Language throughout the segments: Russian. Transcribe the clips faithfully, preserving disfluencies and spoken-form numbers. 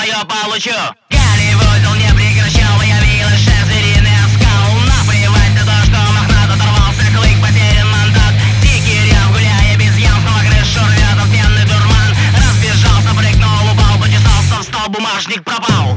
свое получу. Голливуд не прекращал, появилась шесть звериных скал. Наплевать на то, что мохнат оторвался клык, потерян мандат. Дикий рев, гуляя без ямского крышу, рвет отменный дурман. Разбежался, прыгнул, упал, почесался в стол, бумажник пропал.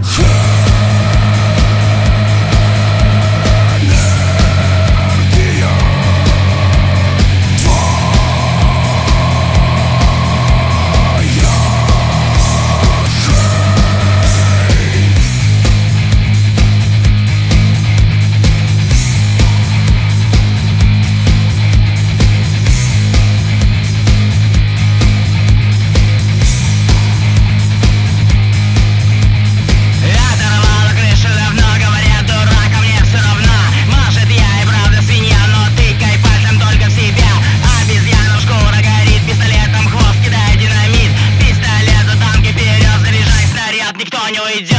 Никто не уйдет.